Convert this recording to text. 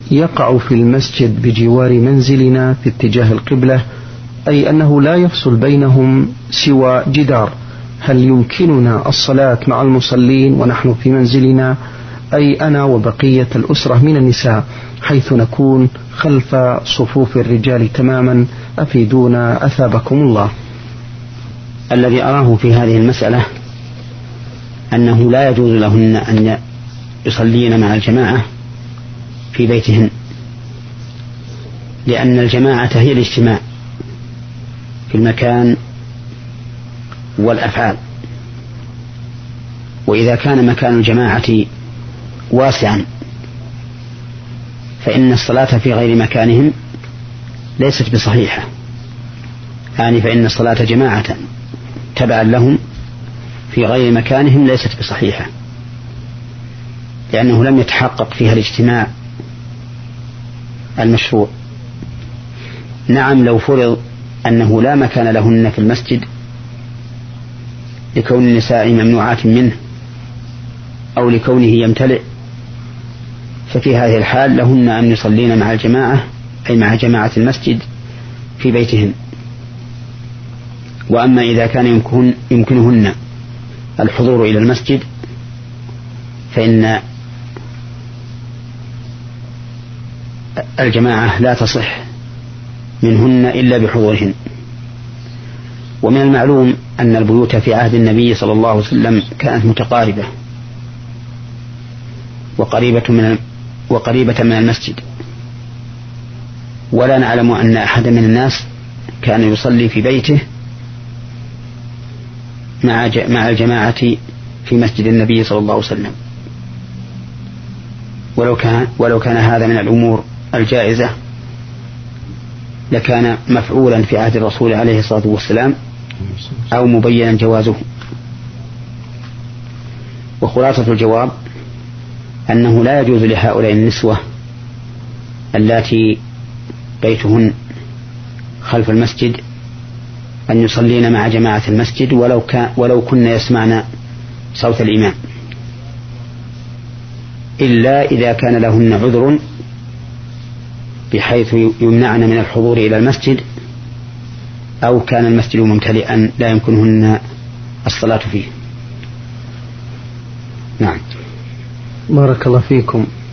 يقع في المسجد بجوار منزلنا في اتجاه القبلة، أي أنه لا يفصل بينهم سوى جدار، هل يمكننا الصلاة مع المصلين ونحن في منزلنا، أي أنا وبقية الأسرة من النساء، حيث نكون خلف صفوف الرجال تماما؟ أفيدونا أثابكم الله. الذي أراه في هذه المسألة أنه لا يجوز لهن أن يصلين مع الجماعة في بيتهن، لأن الجماعة هي الاجتماع في المكان والأفعال، وإذا كان مكان الجماعة واسعا فإن الصلاة في غير مكانهم ليست بصحيحة، يعني فإن الصلاة جماعة تبعا لهم في غير مكانهم ليست بصحيحة، لأنه لم يتحقق فيها الاجتماع المشروع. نعم، لو فرض أنه لا مكان لهن في المسجد لكون النساء ممنوعات منه أو لكونه يمتلئ، ففي هذه الحال لهن أن يصلين مع الجماعة، أي مع جماعة المسجد في بيتهن. وأما إذا كان يمكنهن الحضور إلى المسجد فإن الجماعة لا تصح منهن إلا بحضورهن. ومن المعلوم أن البيوت في عهد النبي صلى الله عليه وسلم كانت متقاربة وقريبة من المسجد، ولا نعلم أن أحد من الناس كان يصلي في بيته مع الجماعة في مسجد النبي صلى الله عليه وسلم. ولو كان هذا من الأمور الجائزة لكان مفعولا في عهد الرسول عليه الصلاة والسلام أو مبينا جوازه. وخلاصة الجواب أنه لا يجوز لهؤلاء النسوة اللاتي بيتهن خلف المسجد أن يصلين مع جماعة المسجد ولو كن يسمعن صوت الإمام، إلا إذا كان لهن عذر بحيث يمنعن من الحضور إلى المسجد أو كان المسجد ممتلئا لا يمكنهن الصلاة فيه. نعم. بارك الله فيكم.